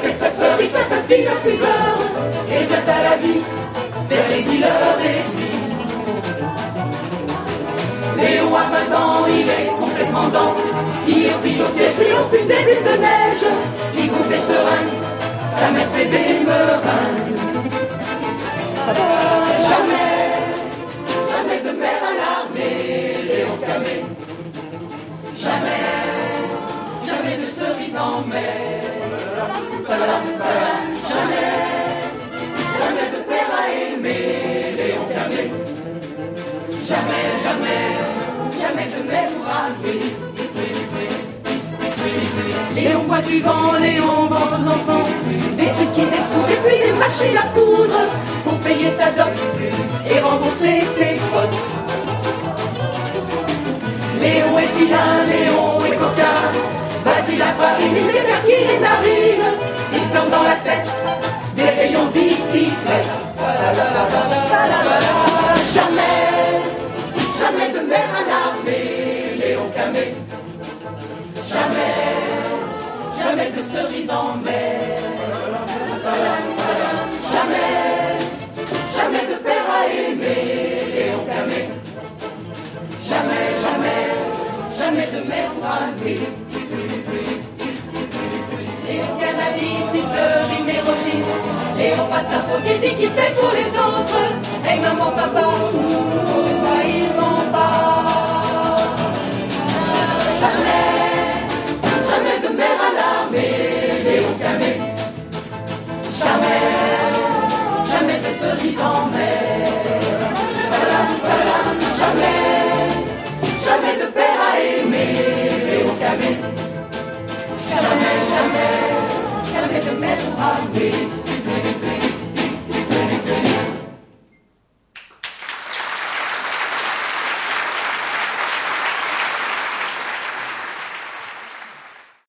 raquette sa sœur, il s'assassine à 6 heures et vient à la vie vers les dealers et demi. Léon a 20 ans, il est complètement dans. Il est pris au piège, il fume des bulles de neige. Il bouffe des seringues, sa mère fait des meringues. Jamais de mère à l'armée, Léon Camé. Jamais de cerise en mer. Jamais de père à aimer, Léon Camé. Jamais de mère pour rater. Léon boit du vent, Léon vend aux enfants des trucs qui dessoudent et puis des machines à poudre pour payer sa dot et rembourser ses potes. Léon est vilain, Léon est coquin. Vas-y la farine, il s'écarquille les narines. Il se plante dans la tête des rayons bicyclette. Jamais de mère à l'armée, Léon Camé. Jamais de cerise en mer. Jamais de père à aimer, Léon Camé. Jamais de mère pour rater. Léon cannabis, il fleurit mais rogisse. Léon pas de sa faute, il dit qu'il fait pour les autres. Hey maman, papa, pour une fois il ment.